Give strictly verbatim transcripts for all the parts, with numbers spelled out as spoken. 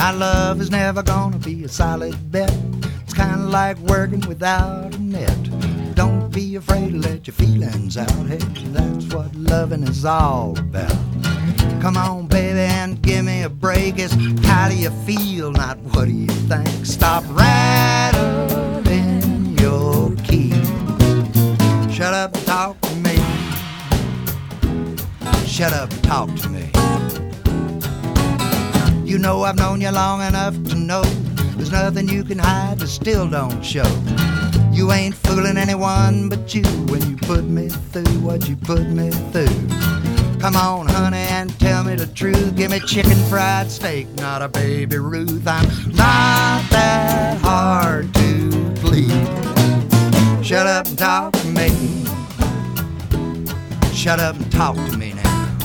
Now love is never gonna be a solid bet. It's kinda like working without a net. Don't be afraid to let your feelings out. Hey, that's what loving is all about. Come on, baby, and give me a break. It's how do you feel, not what do you think. Stop rattling your key. Shut up and talk to me. Shut up and talk to me. You know I've known you long enough to know there's nothing you can hide that still don't show. You ain't fooling anyone but you when you put me through what you put me through. Come on, honey, and tell me the truth. Give me chicken fried steak, not a Baby Ruth. I'm not that hard to please. Shut up and talk to me. Shut up and talk to me now.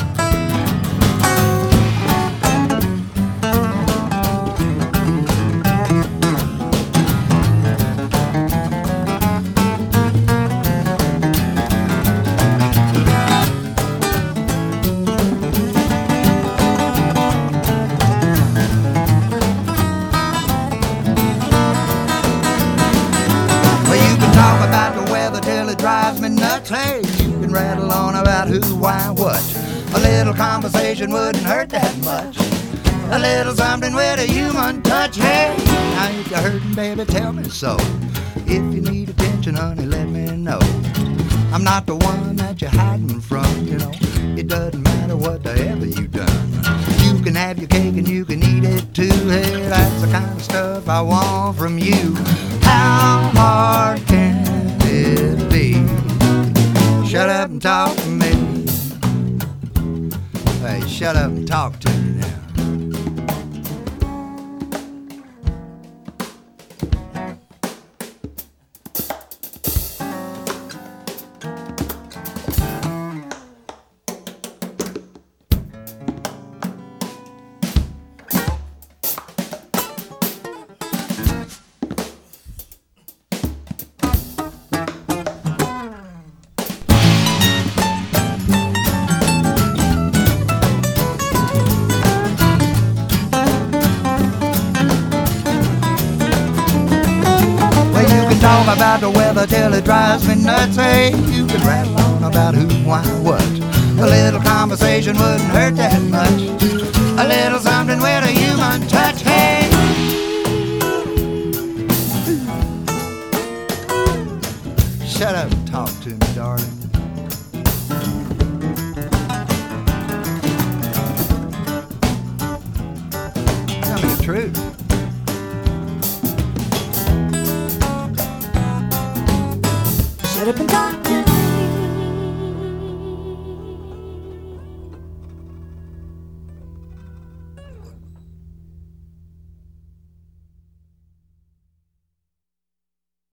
Talk about the weather till it drives me nuts. Hey, you can rattle on about who, why, what. A little conversation wouldn't hurt that much. A little something with a human touch. Hey, now if you're hurting, baby, tell me so. If you need attention, honey, let me know. I'm not the one that you're hiding from, you know. It doesn't matter whatever you've done. You can have your cake and you can eat it too. Hey, that's the kind of stuff I want from you. How hard can it be? Shut up and talk to me. Hey, shut up and talk to me now. Talk about the weather till it drives me nuts. Hey, you can rattle on about who, why, what. A little conversation wouldn't hurt that much. A little something with a human touch. Hey, shut up and talk to me, darling.